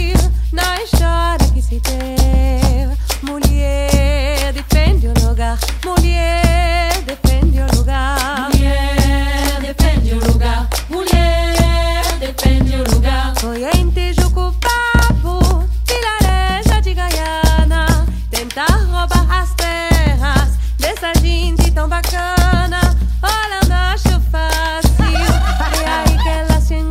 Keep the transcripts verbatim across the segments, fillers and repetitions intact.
na história que se teve. Mulher defende o lugar, mulher defende o lugar. Mulher defende o lugar, mulher defende o lugar. Foi em Tijuco-Papo, Vilareja de Gaiana, tentar roubar as terras dessa gente tão bacana. Olha, não acho fácil, é aí que ela se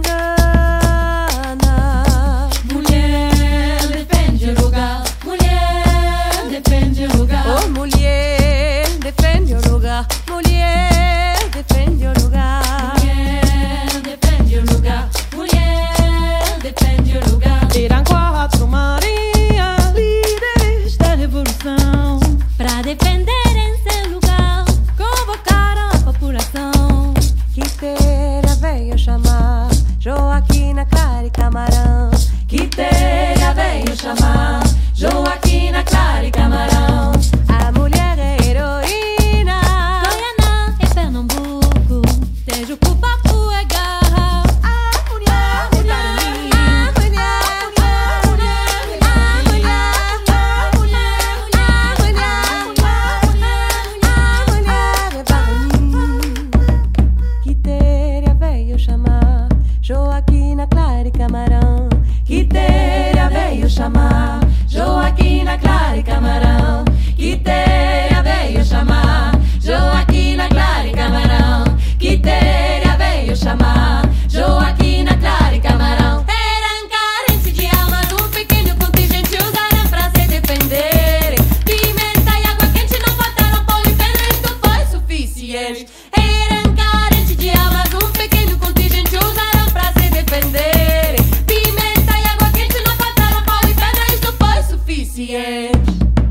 engana. Mulher defende o lugar, mulher defende o lugar. Oh, mulher defende o lugar, mulher defende o lugar. Mulher defende o lugar, mulher defende o lugar. Eram quatro marinhas, líderes da revolução, Pra defenderem seu lugar, Convocaram a população. Quiteira veio chamar Joaquina, Clara e Camarão. Quiteria veio chamar Joaquina, Clara e Camarão. A mulher é heroína. Goiânia é Pernambuco, Tijuco-Papo é Garra. A mulher, mulher, a mulher, a mulher, a mulher, a mulher, a mulher, a mulher é Baroni. Quiteria veio chamar Joaquina, Clara e Camarão. Quiteria veio chamar Joaquina, Clara e Camarão. Quiteria veio chamar Joaquina, Clara e Camarão. Quiteria veio chamar Joaquina, Clara e Camarão. Eram carentes de almas, um pequeno contingente usaram pra se defenderem. Pimenta e água quente não faltaram, pão e pedra, isto foi suficiente. Eram carentes de almas, um pequeno contingente usaram pra se defenderem. Pimenta e água quente não faltaram, pão e pedra, isto foi suficiente.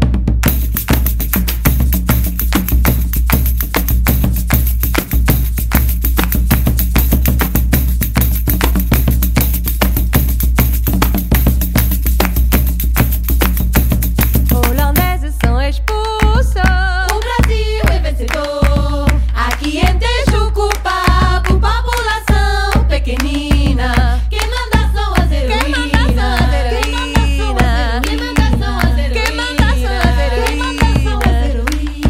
Holandeses são expulsos. O Brasil é vencedor. Aqui em Tijuco-Papo, população pequenina. Quem manda são as heroínas. Quem manda são as heroínas. Quem manda são as heroínas. Quem manda são as Quem manda são as heroínas.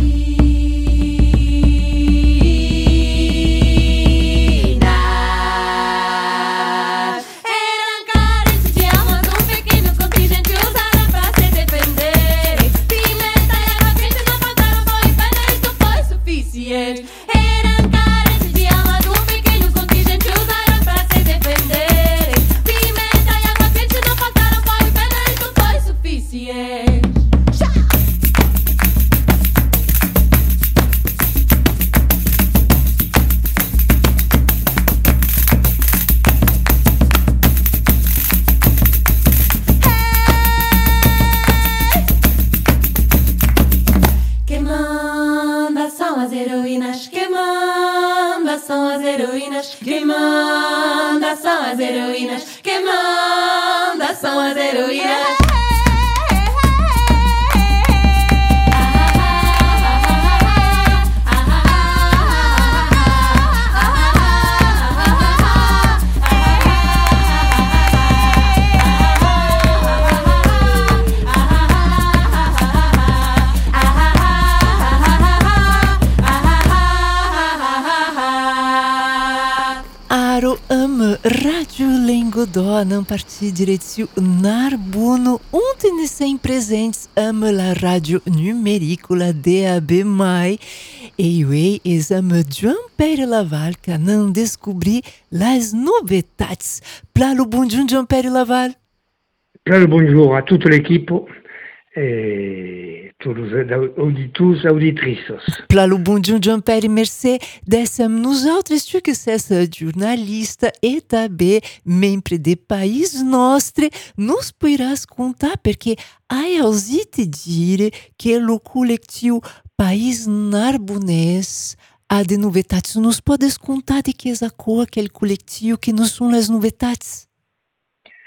Eram carentes de almas, um pequeno contingente usaram pra se defenderem. Pimenta e água quente não faltaram, pão e pedra, isto foi suficiente. Eram carentes de almas, um pequeno contingente usaram pra se defenderem. Pimenta e água quente não faltaram, pão e pedra, isto foi suficiente. Quem manda são as heroínas. Quem manda são as heroínas. Quem manda são as heroínas. Quem manda são as heroínas. Aro ama Rádio Lengodó não partir direito Narbuno ontem sem presentes ama la rádio numéricola D A B mai e eu exame João Pere Laval que não descobri las novidades. Plalo bonjour João Pere Laval. Plein le bonjour à toute l'équipe et tous les auditeurs et auditrices. Plalo bonjour João Pere, merci dessem nous autres tu que essa jornalista e também membro de país nostre nos poderás contar porque ai ousi te dire que o coletivo País Narbonês há de novidades. Nos podes contar de que essa coa aquele coletivo que não são as novidades?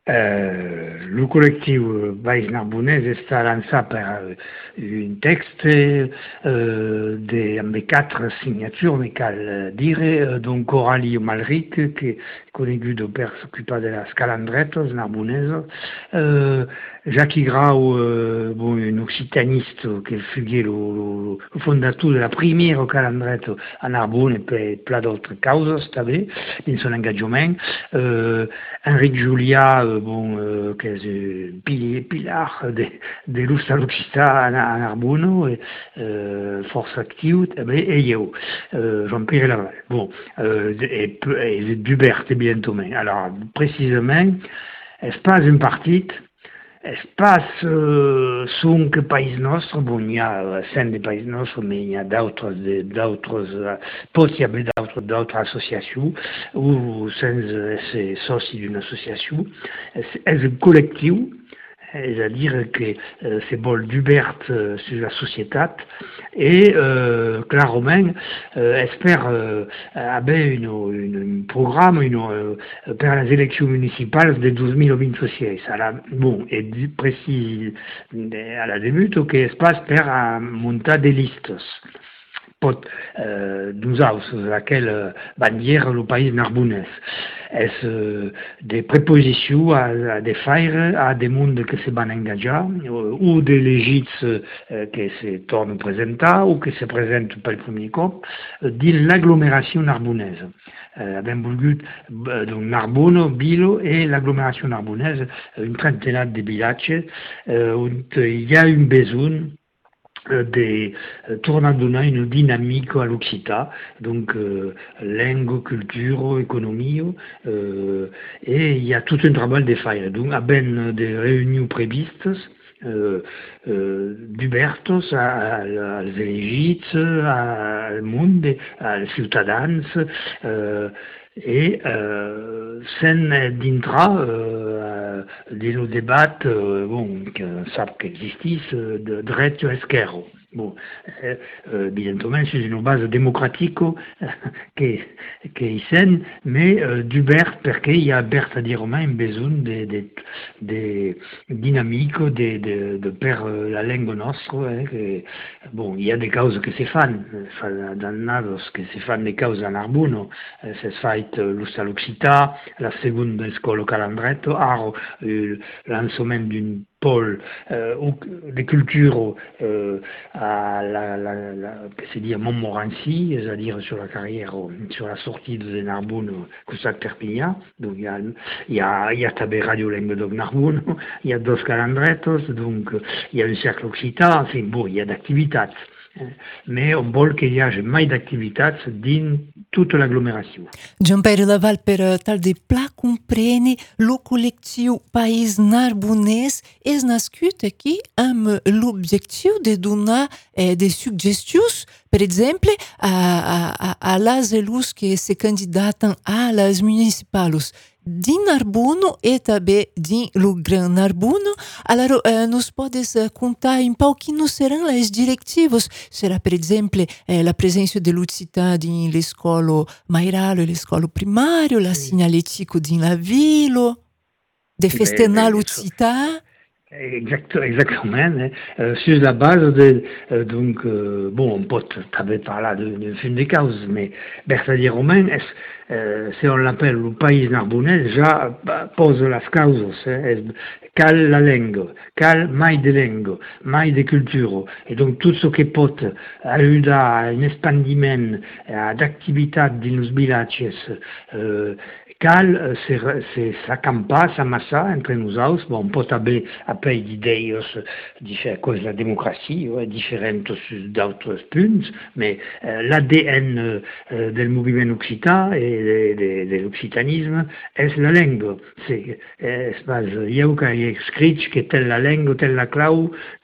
Euh, le collectif País Narbonès està lançat per un texte euh, de, amb quatre signatures, me cal dire, donc Coralie Malric, que est coneguda per s'occupa de les calandretes narboneses, euh, Jacques Grau, euh, bon, un occitaniste que fugué le, le, le fondateur de la première calandreta a Narbonne per pla d'autres causes, també, in son engagement, euh, Enric Julià, euh, bon, euh, que és un pilier, pilar de, de l'ús de l'occità a, a Narbonne, et, euh, força actiu, també, e jo, euh, Jean-Pierre Laval. Bon, euh, et, et Dubert, evidentment. Alors, précisément, és pas un partit. Espace euh, sont que País Nostre, bon, il y a cinq des País Nostre, mais il y a d'autres, d'autres, euh, possibles d'autres, d'autres associations, ou c'est soci d'une association, c'est un collectif, c'est-à-dire que euh, c'est Bol d'Hubert euh, sur la société, et euh, clairement euh, espère euh, avoir une, une, un programme une, euh, pour les élections municipales de douze mille vingt-six. Bon, et précis à la début, que espace pour euh, monter des listes. Pot euh, nosaltres, laquelle bandière le pays narbonès. Est euh, des prépositions à, à des faire à des mondes qui se van engager, euh, ou des légits euh, qui se tornent présentar ou qui se présentent per premier cop, euh, dins l'agglomération narbonaise. Euh, abbiamo voulu euh, donc Narbonne, Bilo et l'agglomération narbonaise, une trentaine de villages euh, où il y a une besoin de euh, tornar a donar une dynamique à l'Occità, donc euh, langue, culture, économie, euh, et il y a tout un travail de faire. Donc, à ben des réunions prévistes, euh, euh, d'Hubertos als elegits, al monde, als ciutadans, euh, et euh, sen dintre euh, des débats euh, bon, que sap que existissent de dret o esquerro. Bon, euh, euh, évidemment, c'est une base démocratique euh, qui qui est mais euh, d'Hubert, parce qu'il y a vertadirement un besoin de, de, de dynamique, de, de, de per la langue nostre. Hein, que, bon, il y a des causes que se fan, dans nados que se fan des causes en Narbonne, se fait l'ús de l'occità, la seconde escola calandretto, aro euh, lancement d'une pôle euh, de culture euh, à la, la, la, que se dit à Montmorency, c'est-à-dire sur la carrière, sur la sortie de Narbonne, que ça Perpignan. Donc il y a, il y a, il y a tabé Radio Languedoc Narbonne, il y a dos calandretos, donc il y a un cercle occitan, enfin bon, il y a d'activités. Mais on vol qu'il y hagi mai d'activitats din tota l'aglomeració. Jean-Pierre Laval, per tal de pla compreni, lo col·lectiu País Narbonès és nascut aquí amb l'objectiu de donar eh, des suggestions, per exemple, a, a, a les elus que se candidaten a les municipals din Narbonne e também din lo Gran Narbonne. Allora, eh, nos podes contar um pouquinho serão as diretivas? Será, per esempio, eh, la presença de l'Occità din l'escola mairale, l'escola primario, la signalético din la ville, de festenar l'Occità? Exact, exactement. Euh, sur la base de euh, donc euh, bon, on peut t'avais parlé de, de fin de cause, mais Bertadier Romain, euh, si on l'appelle le pays narbonnais, déjà pose las causas, eh, cal la langue, cal mai de langue, mai de culture, et donc tout ce qui peut aider à un expandiment d'activités dans nos villages, euh, cal se s'accampa, s'amassa entre nous autres, bon, on peut avoir après d'idées à cause de la démocratie, ouais, différentes sur d'autres points, mais euh, l'A D N euh, du mouvement occitan et de, de, de l'occitanisme est la langue. C'est, il y a écrit que telle la langue, telle la clau,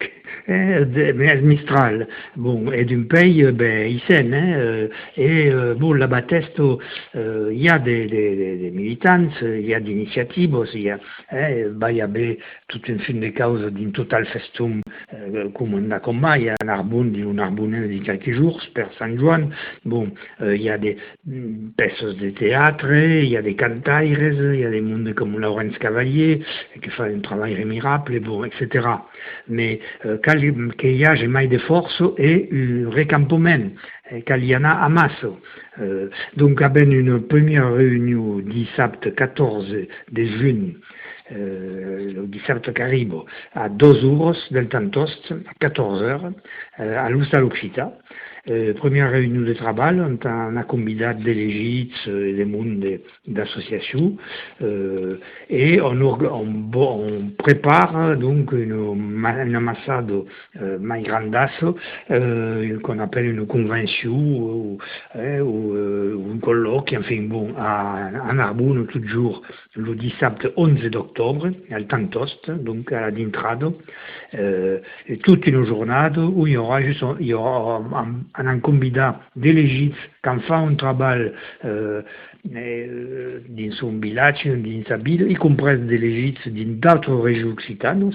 eh, de, Mistral, bon, et d'un pays, ben, Isen, hein, et bon, là-bas, il y a des, des, des militants, il y a des initiatives, il y a, eh, bah, il y a toute une fin de cause d'un total festum, euh, comme on a comme il y a un arbun, un arbunel de quelques jours, per San Juan, bon, euh, il y a des pièces de théâtre, il y a des cantaires, il y a des mondes comme Laurence Cavalier, qui font un travail remarquable, et bon, et cetera. Mais, euh, qu'il y a jamais de force et un recampement, qu'il y en a à masse. Euh, donc, avec une première réunion dissabte quatorze de juin, euh, le dissabte qu'arrive, à deux heures del Tantost, à quatorze heures, euh, à l'Hostal Occita. Euh, première réunion de travail, on a convidat des légits et des mondes d'associations, euh, et on, on, on prépare donc une, une amassade euh, mai grandasso, euh, qu'on appelle une convention ou, euh, ou, euh, ou un colloque, enfin bon, à, à Narbonne, tout jour, le dissabte onze d'octobre, al Tantost, donc à la d'Intrado, euh, et toute une journée où il y aura juste, il y aura un, un convidat des légits qui font un travail euh, euh, dans son village, dans sa ville, y compris des légits d'autres régions occitanes,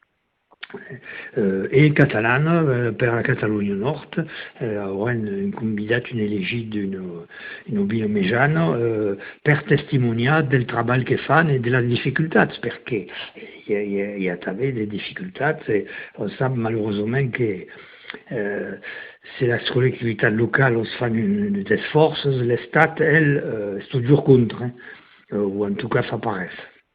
euh, et catalane, euh, per la Catalunya Nord, euh, aura un convidat, une élégie d'une une ville méjane, euh, per testimoniar del travail que fan et de las difficultats, parce qu'il y a, il y a, il y a des difficultés, et on sait malheureusement que euh, c'est la collectivité locale qui fait des efforts, l'État, elle, euh, est toujours contre, hein, ou en tout cas, ça paraît.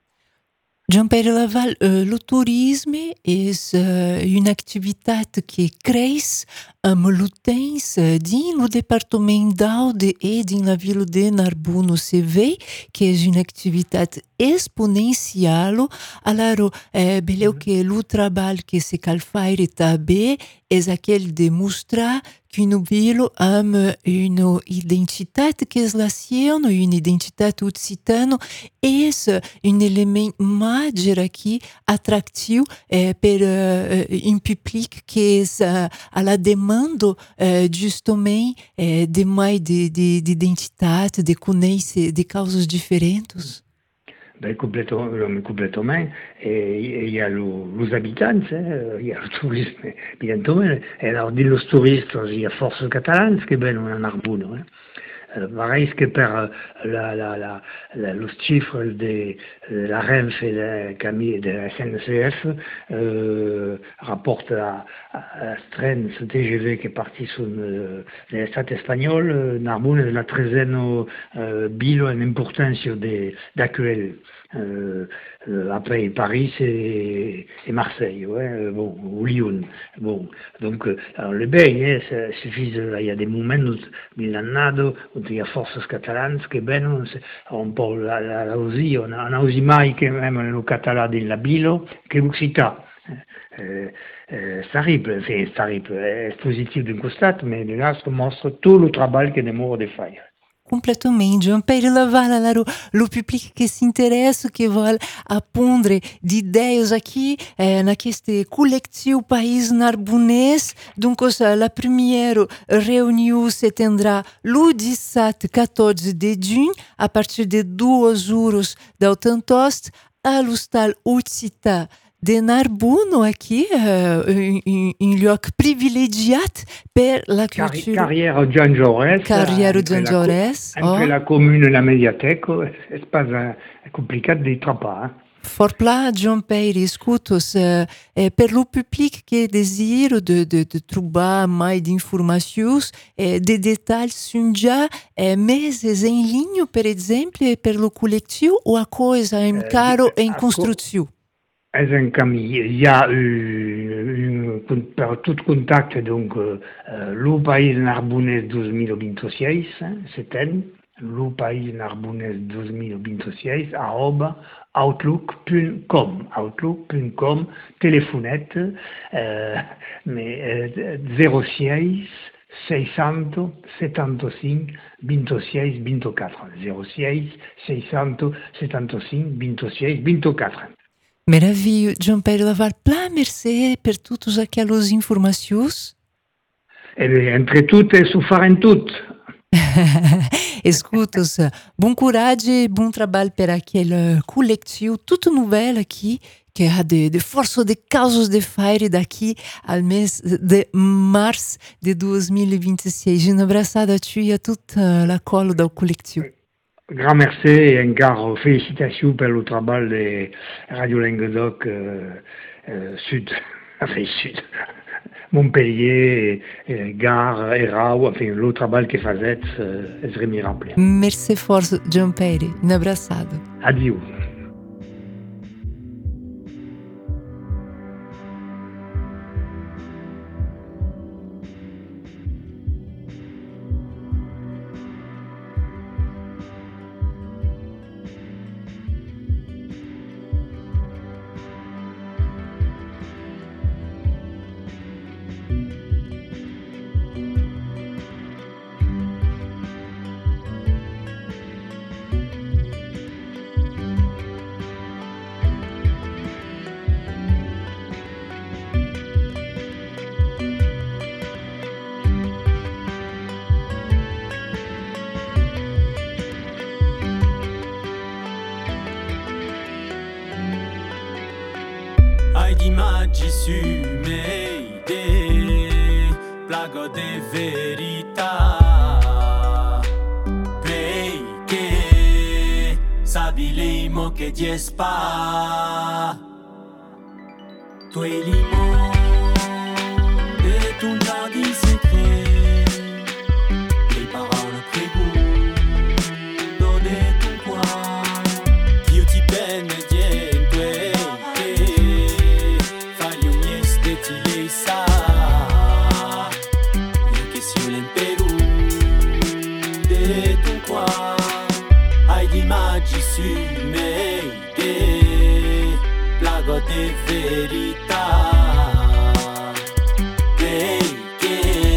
Gianpere Laval, euh, le tourisme est euh, une activité qui crée am l'utens dans le département d'Aude et dans la ville de Narbonne. C'est vrai que est une activité exponentielle. Alors, euh, beleu que le travail que se cal faire tabe est aquel de mostrar qu'une ville a une identité que est la sienne, une identité occitane, et un élément majeur qui attractif eh, pour euh, un public qui est euh, à la demande euh, justement eh, de mais de, de, d'identité, de connaître des causes différentes. Ben, complètement, complètement. Et il y a le, les habitants, hein, il y a le tourisme, bientôt. Et alors, dit les touristes, il y a force catalane, qui est bien en Narbonne. Hein. Euh, pareil que per la, la, la, la, los chiffres de, de la Renfe et de, Camille, de la S N C F euh, rapportent à, à, à Stren, ce T G V qui est parti sur euh, l'État espagnol, euh, Narbonne est la treizième euh, ville en importance d'accueil. Euh, euh, après Paris et, et Marseille, ouais, bon, ou Lyon. Bon, donc, alors, le bain, hein, ça suffit, il y a des moments où il y a il y a forces catalanes qui ben, on, on parle là, là, là aussi, on a, on a aussi mai que même le catalan de la Bilo, que l'Occita. Euh, euh, c'est terrible, c'est terrible, c'est positif d'un côté, mais là, ça montre tout le travail que demande de faire. Completamente, Gianpere Laval, alors, le public qui s'intéresse, qui veut apprendre d'idées aqui, eh, na este collectif País Narbonês. Donc, la première réunion se tendra le dix-sept quatorze de juin, à partir de duas horas da Tantost, à l'Hostal Occita de Narbonne, aqui, uh, un, un, un lloc privilegiat per la culture. Carrière Jean Jaurès. Carrière Jean Jaurès. Entre oh. la commune et la médiathèque, c'est pas uh, compliqué de trapper. Hein. Fort plat, Gianpere, escutos, uh, eh, per lo public que désire de, de, de trouver mais d'informations, eh, de détails sur já, eh, mais é em ligne, per exemple, per lo collectif, ou a coisa é uh, caro em construção? C'est un camille. Il y a eu, une, par tout contact, donc, euh, le País Narbonês deux mille vingt-six, hein, c'est elle, le País Narbonês deux mille vingt-six, arroba outlook point com, outlook point com, téléphonette, euh, mais euh, zéro six six cent soixante-quinze vingt-six vingt-quatre, zéro six six cent soixante-quinze vingt-six vingt-quatre. Maravilha, Gianpere Laval, plein merci per tutte aquelas informações. E entre tutte su faren tut. Escutas, bom coragem, bom trabalho para aquele coletivo, tudo novel aqui, que há de, de força de causas de fire daqui ao mês de março de dois mil e vinte e seis. Um abraçado a tu e a toda a cola do coletivo. Grand merci et encore félicitations pour le travail de Radio Languedoc euh, euh, Sud, enfin Sud, Montpellier, et Gare, Erau, enfin le travail que faisait euh, est remarquable. Merci fort, Gianpere. Un abraçado. Adieu. Imaggi su me idee, plago de verità, perché sabilemo che ti spa, tu hai limone de ton jardin secret, les paroles prégoût de ton coin, io ti bene su me idee, plago de verità, perché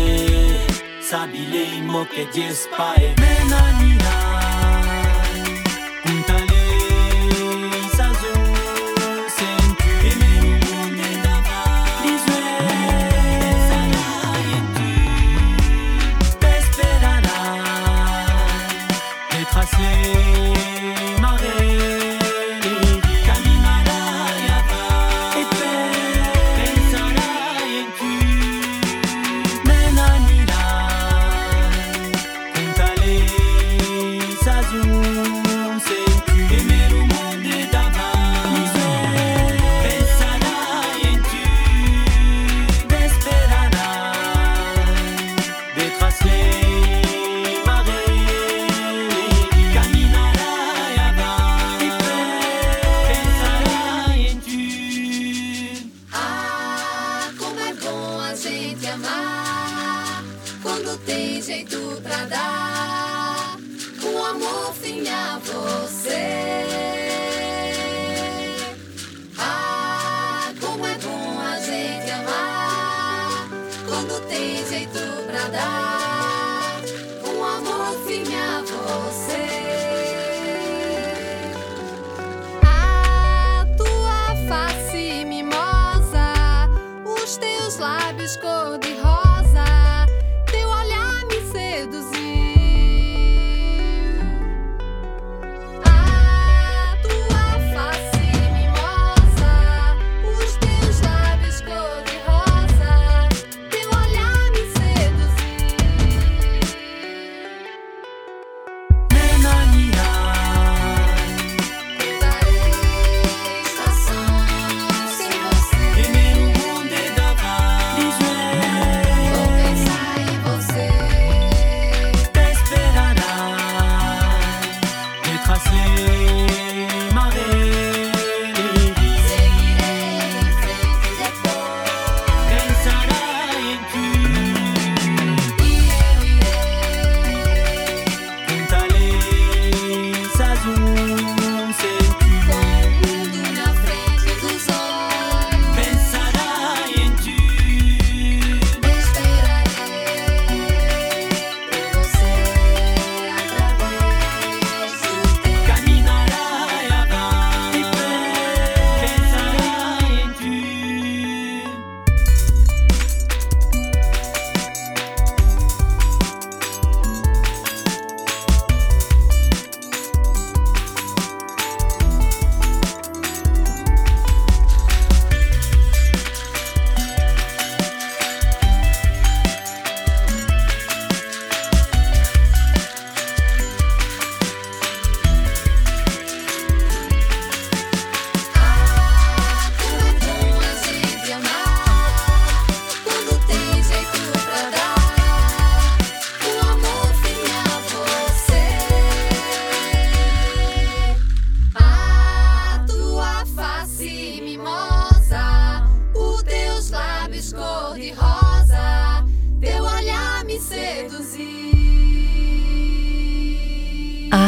sabilemo che ti spae menanirai, puntale sazo, senti e me un mondo davanti, disuè, sarai e tu, te sperarai, e tracé.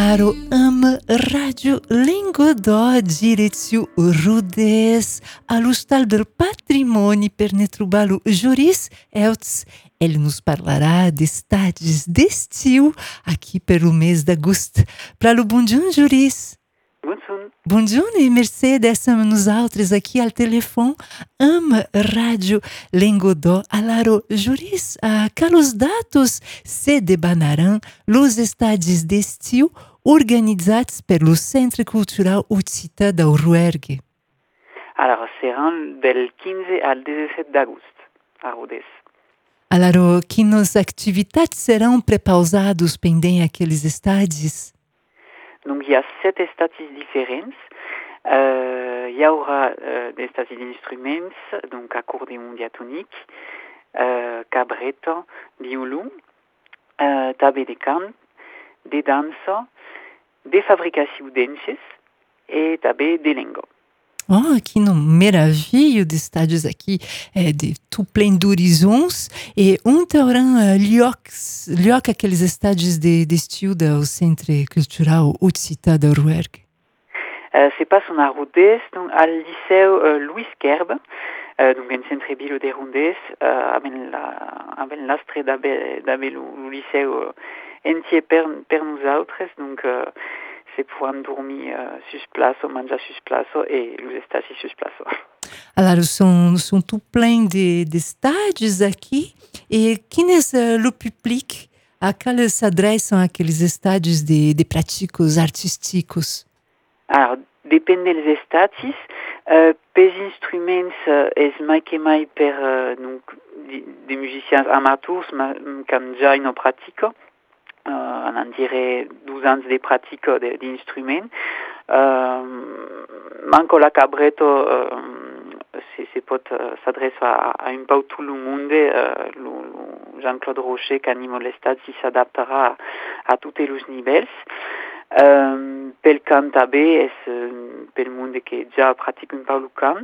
Alaro ama Rádio Lingodó direziu Rudez alustal del patrimônio pernetrubalo Juris Eltz. Ele nos parlará de estades d'estiu aqui pelo mês d'agosto. Pralo bonjour, Juris. Bonjour. Bonjour e Mercedes, somos nos altres aqui ao telefone. Ama Rádio Lingodó. Alaro, Juris, a calos datos se debanarão los estades d'estiu organizados pelo Centre Cultural Utsita da Rouergue. Alors, serão del quinze al dezessete d'agosto, a Rodez. Alaro, que nos atividades serão prepausados pendem aqueles estades? Donc, il y a sept estatis différents. Euh, il y aura euh, des estatis d'instruments, donc accordéon diatonique, euh, cabreto, violon, euh, tabé de cant, de dança, de fabricação denses e tabé de língua. Oh, que no maravilho de estádios aqui, é, de tout plein d'horizons, e um teuran uh, liocs, lioc aqueles estádios de, de estilo do Centre Cultural Utsita da Rouergue. Uh, se passam na Rodez, donc, ao Liceu uh, Louis Kerb, uh, donc en centre bilo de Rodez, uh, avec la, avec l'astre d'abe, d'abe le liceu uh, entier per, per nous autres, donc uh, c'est pour dormir uh, sur place, manger sur place et nous estádios sur place. Alors, são, são tout plein de, de estádios aqui, e quem é uh, o public a qual s'adressam aqueles estádios de, de práticos artísticos? Alors, depende des estatis. Uh, pes instruments uh, es mai que mai per uh, donc, de, de musiciens amateurs, mais comme já no pratica. Uh, on en dirait douze ans de pratique d'instruments. Uh, manco la cabreto uh, se, se pot uh, s'adresse à, à un peu tout le monde. Uh, le, le Jean-Claude Rocher, qui anime l'estati, s'adaptera à, à tous les niveaux. Uh, pel cant també és uh, pel monde que ja pratica un peu el cant.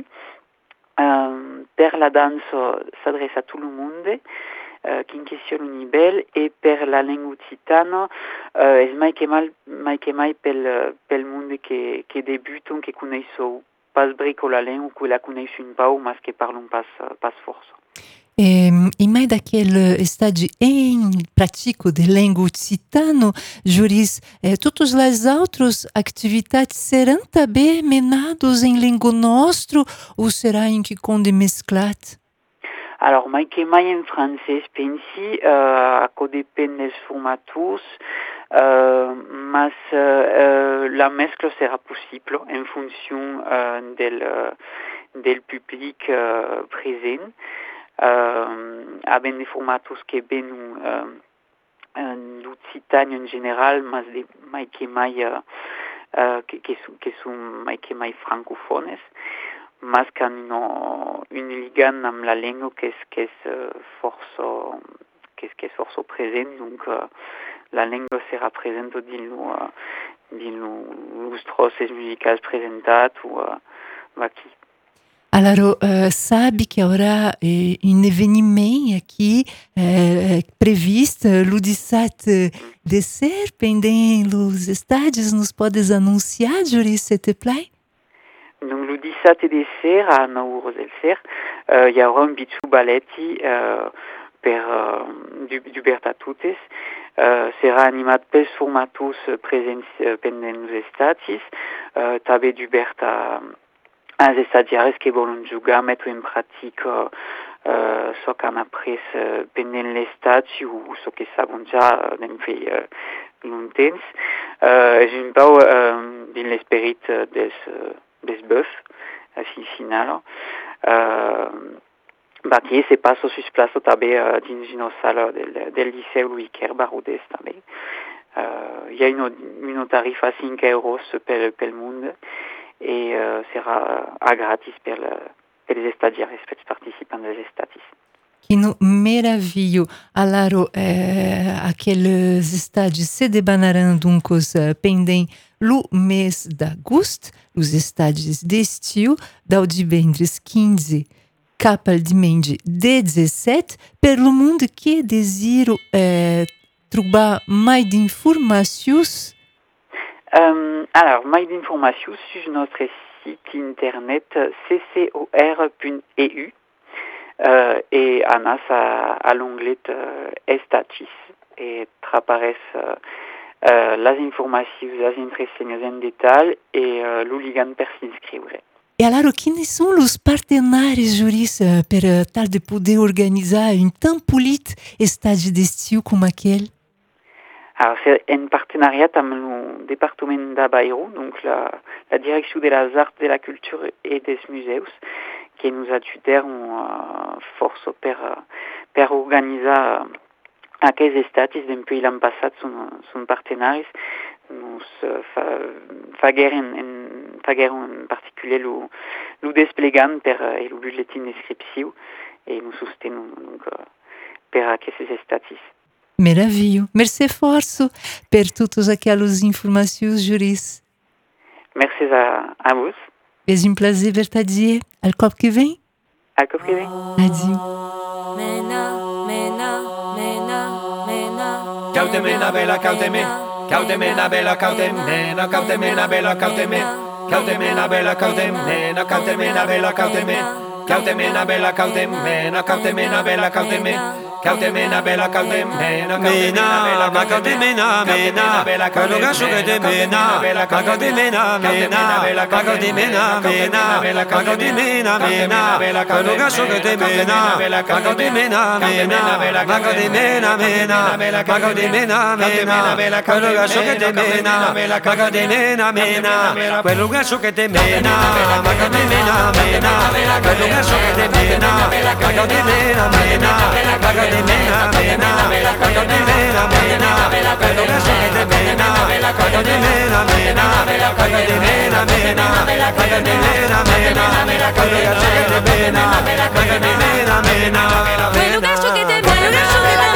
Uh, per la dansa s'adresse a tout le monde. Uh, quin question un nivell, e per la llengua occitana uh, és mai que mai, mai, que mai pel, pel monde que, que debuten, que coneixen pas brico la llengua, que la coneixen un peu, mas que parlen pas, pas força. E, e mai daquele estádio em prático de língua occitana, Juris, eh, todas as outras atividades serão também menadas em língua nostra ou será em que conde mesclat? Alors, mai que mai en francès pensi, uh, a depèn dels formators, uh, mas uh, la mescla serà possible en fonction uh, del, uh, del public uh, present. Uh, havent de formators que venen uh, d'Occitània en general, mas de mai que mai, uh, uh, que, que, que són mai que mai francofones. Mas que no un ligan amb la llengua que és, que és uh, força que és, que és força present, donc uh, la llengua serà present dins uh, dins els trossos musicals presentats o uh, aqui. Alors, uh, sabe que haurá eh, um evenimento aqui eh, previsto, o dezessete de ser, pendem os estádios, nos podes anunciar, Juris, s'il te plaît? Donc, le dezessete de ser, a nou del ser, uh, hi haurà un bitxo baleti uh, per uh, du, du Bertatutes. Uh, serà animat pels formators presents uh, pendent els estatis, uh, també du Berta als estadiaris que volen jugar, mettre en pràctica uh, ce qu'on a après uh, pendent l'estati o ce que saben ja d'en fer uh, longtemps. Uh, és un peu uh, dins l'esperit uh, dels uh, des bœufs, à fin final. Euh, bah, qui se passe sur place també uh, dins una sala del, del Liceu Louis Kerb a Rodez també. Uh, hi ha un, un tarif a cinc euros pel, pel món i uh, serà a gratis per, per els estadiaris, pels participants dels estatis. Que no maravilho, alaro eh, aqueles estádios se debanarão duncos uh, pendem no mês de agosto, os estádios de estilo, da de Bendres quinze, capal de Mende dezessete, pelo mundo que desiro eh, trobar mais de informações. Euh, alors, mai d'informations sur notre site internet c c o r point e u euh, et Anna a, a l'onglet euh, Estatis et trapares euh, euh, les informations, les impressions en détail et euh, l'ouligan per s'inscriure. E allora, quali sono os partenários, Juris, per tal de poder organizar um tão bonito estádio de estiu como aquele? Alors, c'est un partenariat avec le département d'Abairo, donc la, la direction des arts, de la culture et des musées, qui nous a tuteur en uh, force per, per organiser uh, aquests estatis depuis l'any passat son, son partenaris. Nous uh, fa, fagueren en, fagueren en particulier le, le desplegant per uh, le butlletin descriptiu et nous sostenem donc, uh, per aquests estatis. Maravilha. Merci forço per todas aquelas informações, Juris. Merci a, a vous. É um prazer ver te dizer. Al cop que vem? Al cop que vem. Adieu. Mena, mena, mena, mena. Caute mena bella, caute me. Caute mena bella, caute mena, caute mena bella, caute me. Caute mena bella, caute mena, caute mena bella, caute me. Caute mena bella, caute mena, caute mena bella, caute me. Caute mena bella, caute mena, mena, ma caute mena, mena, quello gascio che te mena, ma caute mena, mena, ma caute mena, mena, ma caute mena, mena, quello gascio che te mena, ma caute mena, mena, ma caute mena, mena, ma caute mena, mena, quello gascio che te mena, ma caute mena, mena, quello gascio che te mena, ma caute mena, mena, quello gascio che te mena, ma caute mena, mena, mena, mena, mena, quando di mena, mena, quello che so che te mena, quando di mena, mena, quando di mena, mena, quando di mena, mena, quello che so che te mena, quando di mena, mena, Quello che so che te mena, quello che so che te mena.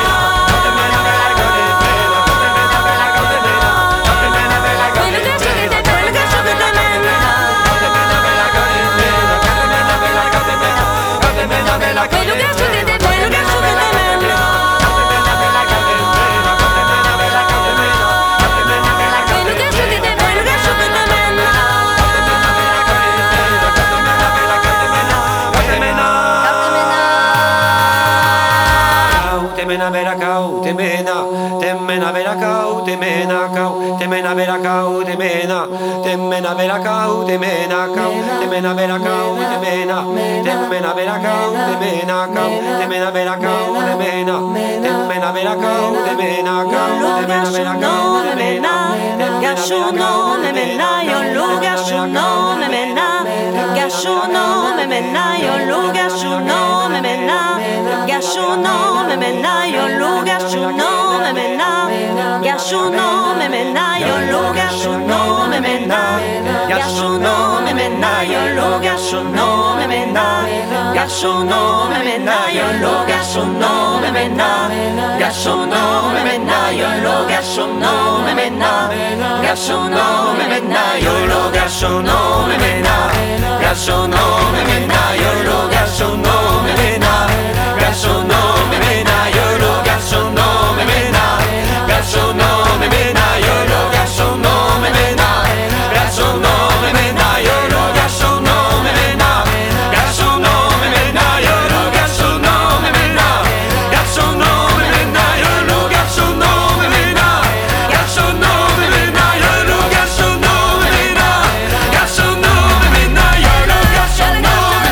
Temena vera cau, temena, temena vera cau, temena cau, temena vera cau, temena, temena vera cau, temena cau, temena vera cau, temena, temena vera cau, temena cau, temena vera cau, temena, temena vera cau, temena cau, temena vera cau, temena, Gashono me mena yo lu gashono me mena gashono me mena yo lu gashono me mena gashono me mena yo lu gashono me mena gashono me mena yo lu gashono me mena gashono me mena yo lu gashono me mena gashono me mena yo lu gashono me mena gashono me mena yo lu gashono me mena gashono me mena yo lo gashono me mena gashono me mena yo lo gashono me mena gashono me mena yo lo gashono me mena gashono me mena yo lo gashono me mena gashono me mena yo lo gashono me mena gashono me mena yo lo gashono me mena gashono me mena yo lo gashono me mena gashono me mena yo lo gashono me mena gashono me mena yo lo gashono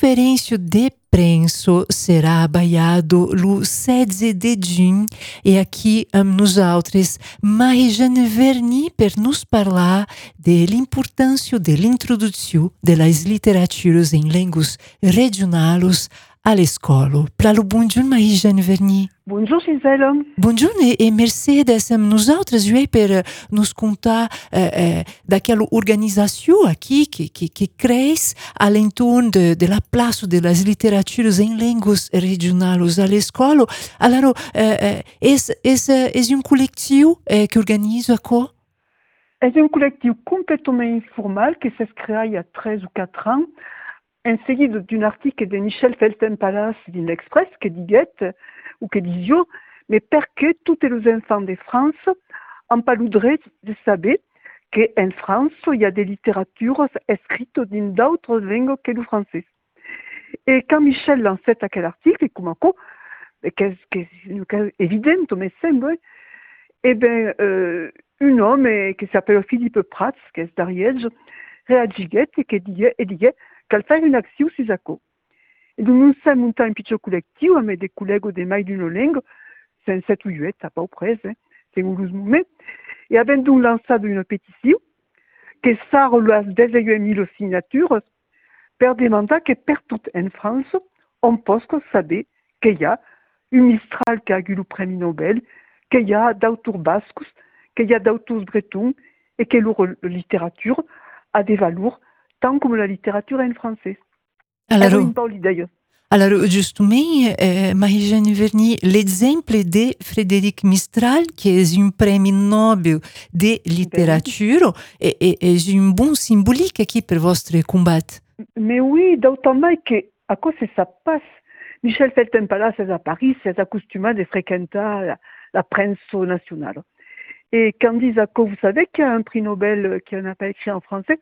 conferência de prensa será abaiado no sete de junho e aqui um, nós outros Marie-Jeanne Verny per nos falar de l'importância de l'introdução das literaturas em línguas regionais à l'escola. Plalo, bonjour Marie-Jeanne Verny. Bonjour Gisèle. Bonjour e, e Mercedes, nós outras veio para nos contar eh, eh, daquela organização aqui que, que, que cresce alentorno de, de la place de las literaturas em línguas regionais à l'escola. Alors, eh, eh, é um coletivo eh, que organiza quoi? É um coletivo complètement informal qui s'est créé il y a treize ou quatre ans, en seguito d'un article de Michel Felten-Palas in l'Express che disait, ou che disait, mais perché tutti les enfants de France en parleraient de saber qu'en France il y a des littératures écrites dans d'autres langues que le français. Et quand Michel lançait aquel article, comme quoi, qu'est-ce que c'est évident, me semble, eh bien, euh, un homme qui s'appelle Philippe Prats, qui est d'Ariège, réagissait et qui disait, et disait qu'elle fait une action sur ça. Et donc, nous sommes montés un petit collectif avec des collègues de mailles d'une langue, c'est un sept ou huit, à pas près, hein, c'est un douze mouvements, et avons donc lancé une pétition qui sort les dix-huit mille signatures pour demander que partout en France, on puisse savoir qu'il y a un Mistral qui a eu le prix Nobel, qu'il y a d'auteurs basques, qu'il y a d'auteurs bretons, et que leur littérature a des valeurs tant comme la littérature en français. Alors, d'ailleurs. alors justement, eh, Marie-Jeanne Verny, l'exemple de Frédéric Mistral, qui est un prix Nobel de littérature, est, est, est un bon symbolique ici pour votre combat. Mais oui, d'autant plus que, à quoi ça passe? Michel Felten-Palas est à Paris, c'est accoutumé de fréquenter la, la presse nationale. Et quand ils disent à quoi, vous savez qu'il y a un prix Nobel qui n'a pas écrit en français?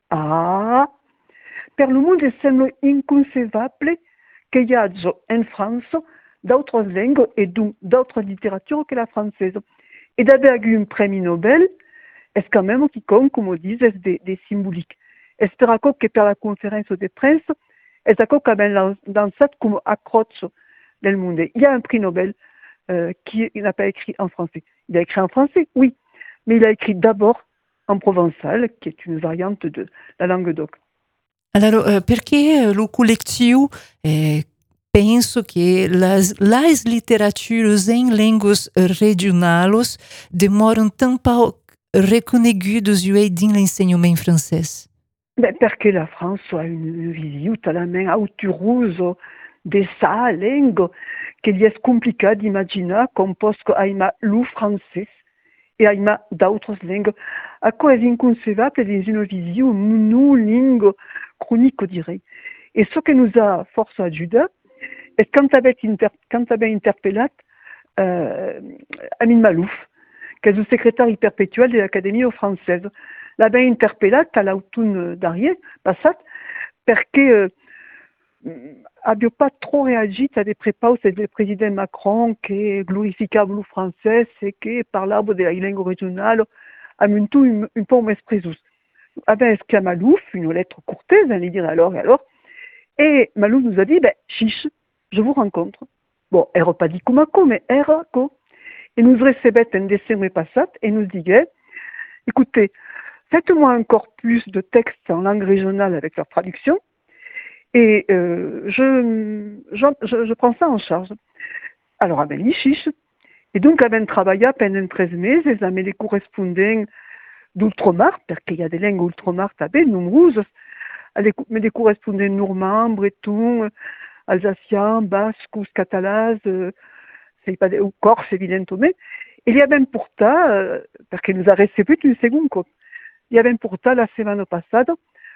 Ah, per le monde semble inconcevable qu'il y a en France d'autres langues et donc d'autres littératures que la française. Et d'avoir eu un prix Nobel, est-ce quand même qui compte, comme on dit, des, des symboliques. Est-ce que per la conférence de presse, est-ce que même dans cette comme accroche del monde, il y a un prix Nobel euh, qui n'a pas écrit en français. Il a écrit en français, oui, mais il a écrit d'abord en provençal, qui est une variante de la langue d'oc. Alors, uh, perché lo coletivo eh, penso che las, las literaturas em línguas regionais demoram tão pouco reconhecidas dans l'enseignement français? Ben, perché la France a une vision tellement autourose de sa langue qu'il est compliqué d'imaginer qu'on puisse aimer le français et aimer d'autres langues. À quoi est inconcevable dans une vision monolingue chronique, je dirais. Et ce qui nous a force à Judas, est quand tu avais inter, interpellé euh, Amin Malouf, qui est le secrétaire perpétuel de l'Académie française. L'avait interpellé à l'automne dernier, passat, parce que n'avait pas trop réagi à des prépaus du président Macron qui glorifiait le français et qui parlait de la langue régionale à un tout un, un peu esprit. Avait écrit à Malouf une lettre courtaise, on lui dit alors et alors, et Malouf nous a dit, ben, chiche, je vous rencontre. Bon, elle n'a pas dit comme quoi, mais elle a quoi. Et nous recevait un décembre passat et nous disait, écoutez, faites-moi un corpus de textes en langue régionale avec leur traduction, et euh, je, je, je, je prends ça en charge. Alors, elle m'a dit chiche, et donc elle a travaillé pendant treize mois, elle a mis les correspondants d'Outre-Mar, parce qu'il y a des langues Outre-Mar, très nombreuses, mais des correspondants normands, bretons, alsaciens, basques, catalans, euh, c'est pas des, ou corse évidemment, et il y a même pour ça, euh, parce qu'il nous a reçu une seconde, quoi. Il y a même pour ça, la semaine passée,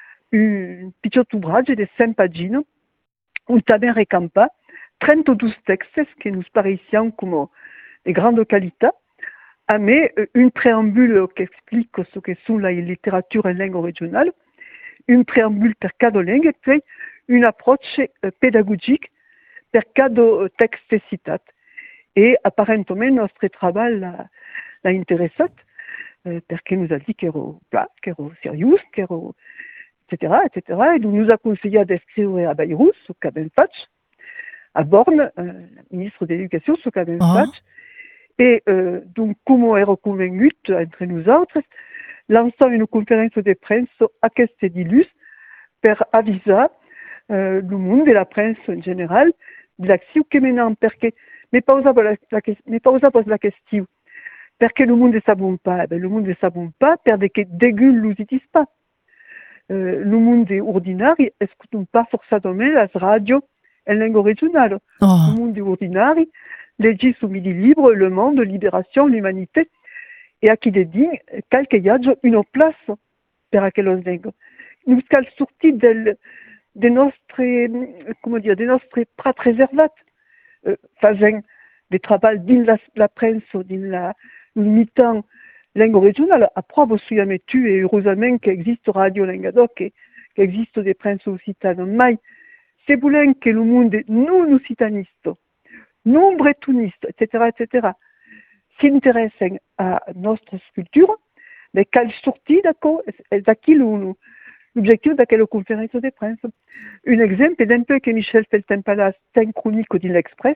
un petit ouvrage de cinq pages, où tu as récampa trente-deux textes qui nous paraissaient comme de grande qualité, mais une préambule qui explique ce que sont la littérature en langue régionale, une préambule per cada langue, et puis une approche pédagogique per cada texte cité. Et apparemment, notre travail l'a, intéressé, parce qu'il nous a dit qu'il était plat, qu'il était sérieux, qu'il cetera, et cetera. Et donc nous a conseillé d'inscrire à Bayrous, au Cabenfatch, à Borne, euh, la ministre de l'Éducation, au Cabenfatch. Oh. Et euh, donc, comme on est reconvenu entre nous autres, lançant une conférence de presse à Castellilus per avisa euh, le monde et la presse en général de l'action que maintenant, perché, mais pas osa la, la, mais pas osa poser la question, perché le monde ne savons pas, ben, le monde ne savons pas, perché dégueu nous utilise pas. Euh, le monde est ordinaire, écoutons pas forcément la radio en langue régionale. Oh. Le monde est ordinaire, leggi su Midi Libre, Le Monde, Libération, l'Humanité, et à qui les dit qu'il y a une place per aquellos langues. Nous sommes sortis del, des nostres, comment dire, des nostres prats réservats, euh, faisant des travaux dans la, la presse, dans la, limitant langue régionale. Après, vous savez, tu et heureusement qu'il existe Radio Languedoc, qu'il existe des princes occitanes. Mais c'est voulant que le monde, nous, nous citanistes, nous, bretonistes, et cetera, et cetera, s'intéressent à notre culture, mais qu'elle sortit d'accord, c'est qui l'objectif de la conférence des princes. Un exemple d'un peu que Michel Feltenpalas, un chronique de l'Express,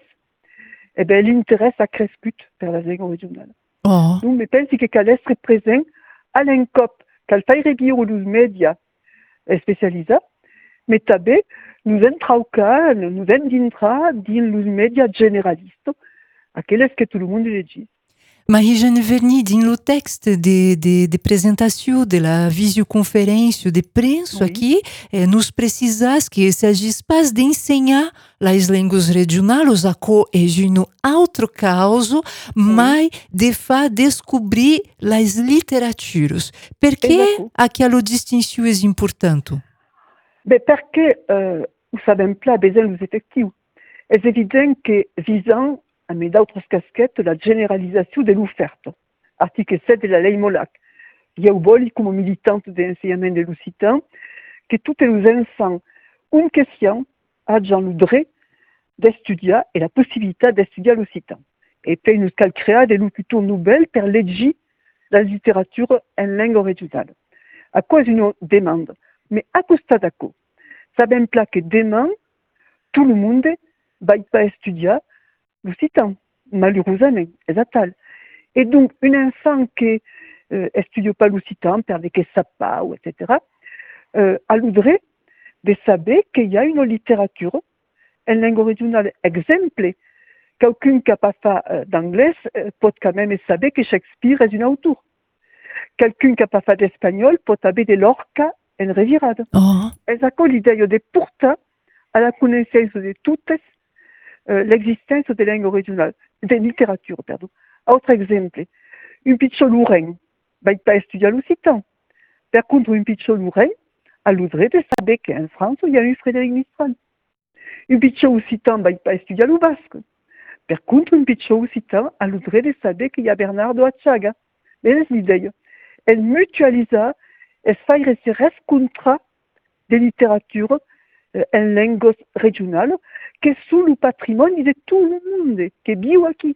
eh bien, l'intérêt a crescut vers la langue régionale. Oh. Donc, je pense que qu'elle est présente à l'Encop, qu'elle fait rébire aux médias spécialisés, mais tabé, nous entrons nous entrons dans les médias généralistes, à quel est-ce que tout le monde le dit. Marie-Jeanne Verny, dans le texte de, de, de présentation de la visioconférence de presse oui. Aqui, eh, nos precisas que s'agit pas d'ensinar as línguas regionais, a co é um outro caso, oui. Mas de fa descobrir as literaturas. Por que aquela distinção é importante? Ben parce que, euh, vous savez, là, besoin des effectifs. C'est évident que visant à mes d'autres casquettes la généralisation de l'offerte. Article sept de la ley Molac. Il y a eu comme militante d'enseignement de l'occitan que tous les enfants une question à Jean Loudré d'étudier et la possibilité d'étudier l'occitan. Et puis nous avons créé des locuteurs nouvelles pour l'étude de la littérature en langue régionale. À cause d'une demande. Mais à costa d'accord, ça vient plat que demain, tout le monde va pas étudier l'occitan, malheureusement, c'est tal. Et donc, un enfant qui n'étudie euh, pas l'occitan, perd des sapas, et cetera, euh, a l'oudré de savoir qu'il y a une littérature, en langue régionale exemplaire. Quelqu'un qui n'a pas fait euh, d'anglais euh, peut quand même savoir que Shakespeare est un auteur. Quelqu'un qui n'a pas fait d'espagnol peut savoir de Lorca en revirada. Oh. Elles ont l'idée de porter à la connaissance de toutes euh, l'existence des langues régionales, des littératures, pardon. Autre exemple, un pichot lourin va pas étudier l'occitan. Par contre, un pichot lourin a l'oudré de savoir qu'en France, il y a eu Frédéric Mistral. Un pichot occitan va pas étudier le basque. Par contre, un pichot occitan a l'oudré de savoir qu'il y a Bernardo Achaga. Mais l'idée, elle mutualisa et faire ces contrats de littérature euh, en langue régionale qui est sous le patrimoine de tout le monde, qui est bio ici.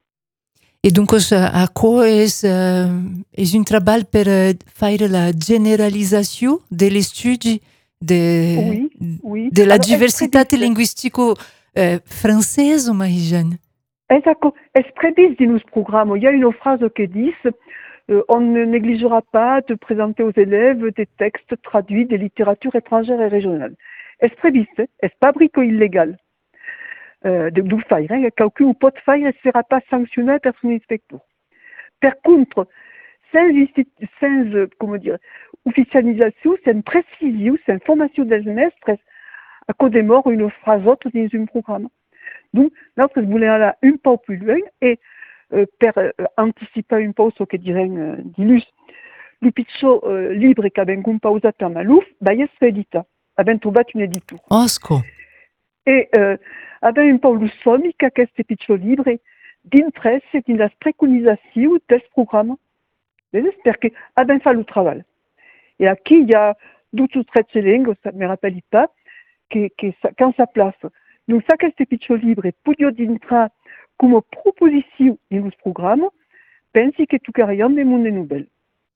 Et donc, à quoi est, euh, est un travail pour euh, faire la généralisation de l'étude de, oui, oui. de la Alors, diversité linguistique euh, française, Marie-Jeanne? Exactement. Est-ce prévise dans nos programmes? Il y a une phrase qui dit Euh, on ne négligera pas de présenter aux élèves des textes traduits des littératures étrangères et régionales. Est-ce préviste? Est-ce pas brico illégal? Euh, d'où faire, hein? Quelqu'un ou pas de faire, ne sera pas sanctionné par son inspecteur. Par contre, sans, sans comment dire, officialisation, c'est une précision, c'est une formation des maîtres, à cause des morts, une phrase autre dans un programme. Donc, là, je voulais aller un peu plus loin et Euh, per euh, anticiper un peu ce que dirait euh, Dilus. Le pitcho euh, libre che abbiamo composto per Malouf, bah, è edita. Abbiamo trovato un editore. Osco. E euh, abbiamo un po' lo sommi che questo pitcho libre d'interesse e la preconizzazione del programma. Perché abbiamo fatto il lavoro. Et à qui il y a d'autres traits de langue, ça ne me rappelle pas, que, que ça, quand ça place. Donc, ça, questo pitcho libre, podio d'intra come proposition in questo programma, pensi che tu carriamo des mondes nouvelles.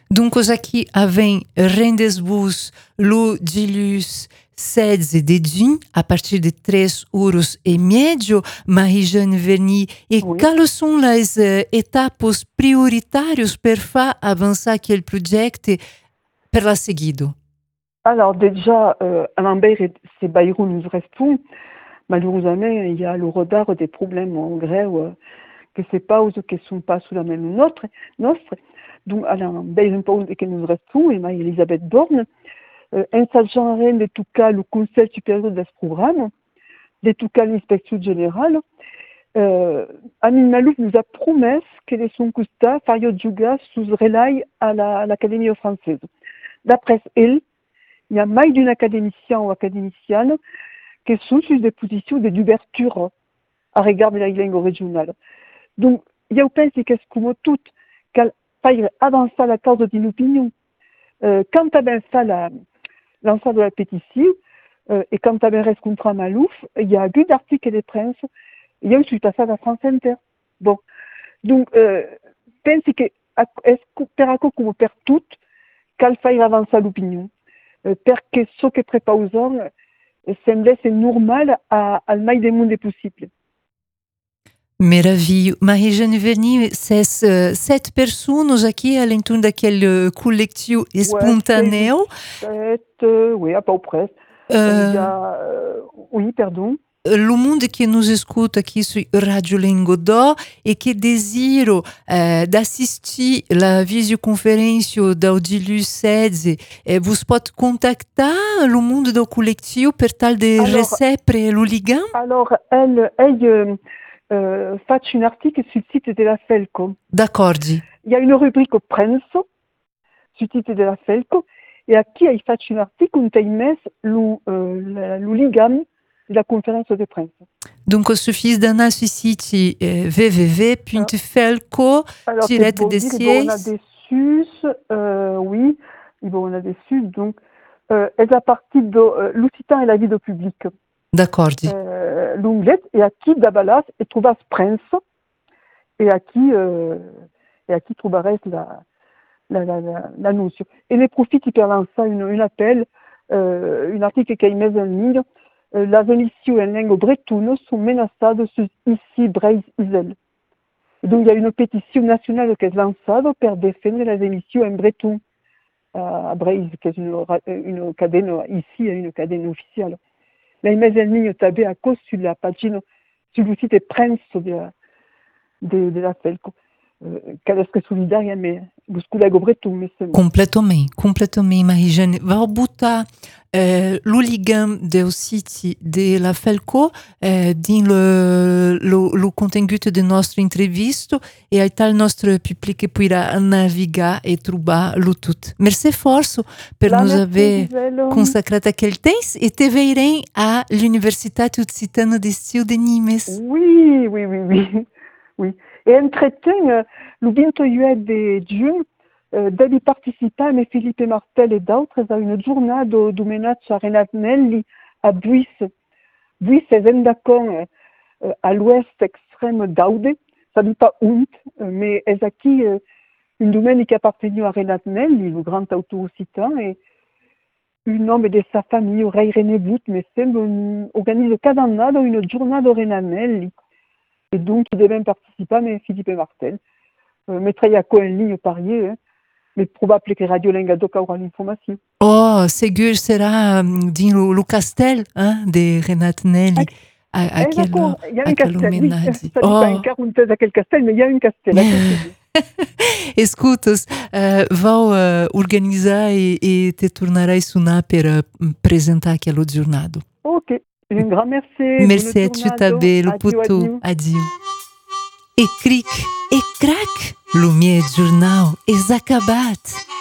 Donc, aqui avem rendezvous lo dilus seize de junho, a partir de três euros e meio, Marie-Jeanne Verny. E Oui. quais são as uh, etapas prioritárias para fa avançar aquele projeto per la seguido? Alors déjà, euh, à Lambert, c'est Bayrou, nous restons. Malheureusement, il y a le retard des problèmes en grève, euh, que c'est pas aux qui sont pas sous la même nôtre, nostre. Donc, à Lambert, que nous restons, et Marie-Elisabeth Borne, euh, un sergent de tout cas, le Conseil supérieur de ce programme, de tout cas, l'inspection générale. Euh, Amin Malouf nous a promis que les son Costa, Fario Djouga, sous relais à la, à l'Académie française. D'après elle, il y a maille d'une académicien ou académicienne qui sont sur des positions d'ouverture à regard de la langue régionale. Donc, il y a au pense que c'est comme tout, qu'elle faille avancer la cause d'une opinion. Euh, quand tu as bien fait la, l'ensemble de la pétition, euh, et quand tu as bien resté contre Malouf, il y a eu d'articles des princes, il y a aussi passage à France Inter. Bon. Donc, euh, pense que, est-ce que, per accord comme per tout, qu'elle faille avancer l'opinion. Perché ce che prepausons semblait c'est normal à, à mai des mondes possibles. Meraviglio. Marie-Jeanne Verny, c'est uh, sete pessoas aqui à l'entour daquele coletivo espontâneo. Sete, euh, oui, à peu près. Euh, Il y a, euh, oui, pardon. O mundo que nos escuta aqui sur Radio Lingodó e que desiro eh, d'assistir la visioconferência da Odilus seize, eh, vous pode contactar o mundo do coletivo per tal de Alors, receber o ligam? Alors, elle, elle euh, euh, fait un article sur le site de la Felco. D'accord. Il y a une rubrique Prince sur le site de la Felco et à qui elle fait un article où elle met le, euh, le ligam de la conférence de presse. Donc, il suffit d'aller sur le site eh, w w w point felco tiret d On a des sus, euh, oui, bon, on a des sus, donc, euh, elle a parti de euh, l'Occitan et la vie de public. D'accord. Euh, L'onglet, et à qui d'Abalas, et trouva Prince, et à qui, euh, et à qui trouverait la, la, la, la, la notion. Et les profits qui permettent ça, une, une appel, euh, un article qui met en ligne, les émissions en langue bretonne sont menacées ici, Breizh, Isel. Donc, il y a une pétition nationale qui est lancée pour défendre les émissions en breton à Breizh, qui est une, une cadenne, ici, une cadenne officielle. La mise en ligne est à cause sur la page, sur le site Prince de la, de, de la Felco. Qu'elle est solidaire, mais vous collègues breton, mais c'est Complètement, complètement, Marie-Jeanne. Va botar eh, o ligam do site de la Felco eh, dans le, le, le contenu de notre entrevista e aí tal nostro pubblico potrà navigare e trobar lo tutto. Merci força per La nous merci, avoir Gisèle. consacrat aquel temps e te veirem à l'Universitat Occitana d'Estiu de Nimes. Oui, oui, oui, oui. oui. Et entre-temps, euh, le vingt-huit de juin, euh, d'aller participer, mais Philippe Martel et d'autres, à une journée de, de ménage à Renat Nelly, à Buisse. Buisse est un d'accord euh, à l'ouest extrême d'Aude. Ça ne dit pas honte, mais est acquis euh, une domaine qui appartient à Renat Nelly, le grand auteur occitan, et un homme de sa famille, Ray René Bout, mais c'est euh, organise cada année une journée de Renat Nelly. Et donc, il devait participer, mais Philippe Martel. Euh, mettre Yako en ligne parier, hein, mais probable que Radio Lingado aura l'information. Oh, segur será um, dans le, le castel hein, de Renat Nelly. Ah, à, à eh, quel, d'accord, il y a un à quel castel, oui. homenage. Ça dit pas une quarantaine à quel castel, mais il y a un castel. Escutas, uh, vou uh, organizar e, e te tornarei sonar para uh, apresentar aquele jornado. Ok, un grand merci. Merci a tu também, le puto. Adieu. E cric, e crac, le meu jornal é acabat.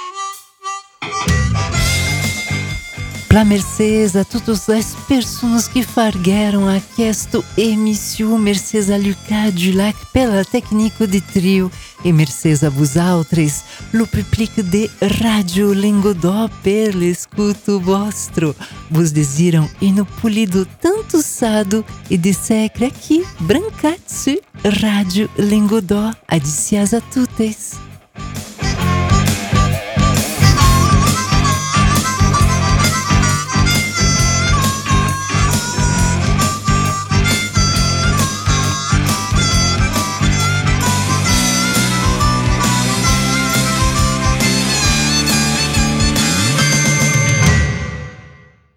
Pela mercês a todas as pessoas que fargueram esta emissão, mercês a Lucas Dulac pela técnica de trio e mercês a vos autres, lo public de Radio Lingodó per l'escuto vostro. Vos desiram um polido tanto sado e de secre aqui, brancat su Radio Lingodó. Adicias a tuttes.